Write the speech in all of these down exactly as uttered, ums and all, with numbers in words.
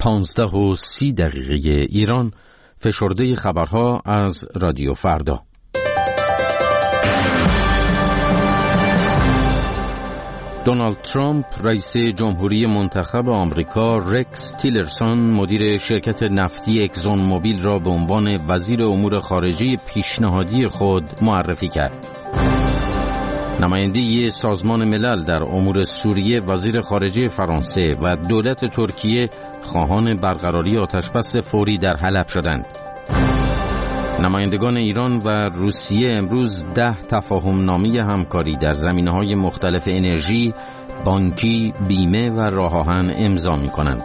پانزده و سی دقیقه ایران. فشرده خبرها از رادیو فردا. دونالد ترامپ رئیس جمهوری منتخب آمریکا رکس تیلرسون مدیر شرکت نفتی اکزون موبیل را به عنوان وزیر امور خارجه پیشنهادی خود معرفی کرد. نماینده سازمان ملل در امور سوریه، وزیر خارجه فرانسه و دولت ترکیه خواهان برقراری آتشبس فوری در حلب شدند. نمایندگان ایران و روسیه امروز ده تفاهم نامه همکاری در زمینه‌های مختلف انرژی، بانکی، بیمه و راه آهن امضا می‌کنند.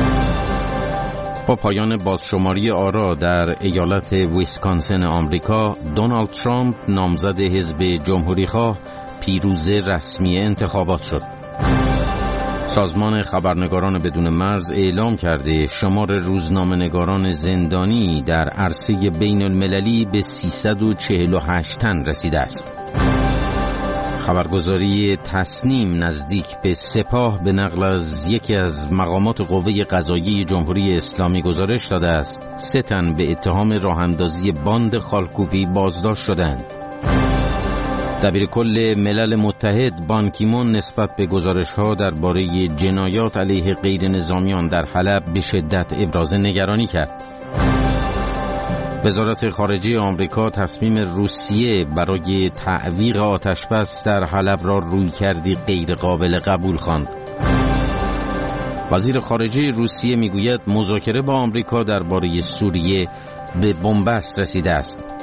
با پایان بازشماری آرا در ایالت ویسکانسن آمریکا، دونالد ترامپ نامزد حزب جمهوری‌خواه پیروز رسمی انتخابات شد. سازمان خبرنگاران بدون مرز اعلام کرده شمار روزنامه‌نگاران زندانی در عرصه بین المللی به سیصد و چهل و هشت تن رسیده است. خبرگزاری تسنیم نزدیک به سپاه به نقل از یکی از مقامات قوه قضاییه جمهوری اسلامی گزارش داده است سه تن به اتهام راه‌اندازی باند خالکوبی بازداشت شدند. دبیرکل ملل متحد بان کی مون نسبت به گزارش‌ها درباره جنایات علیه غیر نظامیان در حلب به شدت ابراز نگرانی کرد. وزارت خارجه آمریکا تصمیم روسیه برای تعویق آتشبس در حلب را رویکردی غیر قابل قبول خواند. وزیر خارجه روسیه میگوید مذاکره با آمریکا درباره سوریه به بنبست رسیده است.